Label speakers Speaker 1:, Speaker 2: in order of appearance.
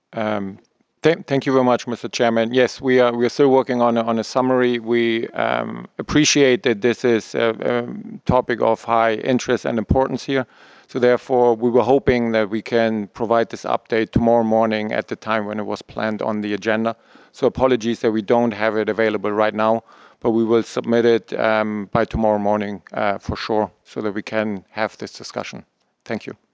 Speaker 1: Thank you very much, Mr. Chairman. Yes, we are still working on a summary. We appreciate that this is a topic of high interest and importance here. So therefore, we were hoping that we can provide this update tomorrow morning at the time when it was planned on the agenda. So apologies that we don't have it available right now, but we will submit it by tomorrow morning for sure, so that we can have this discussion. Thank you.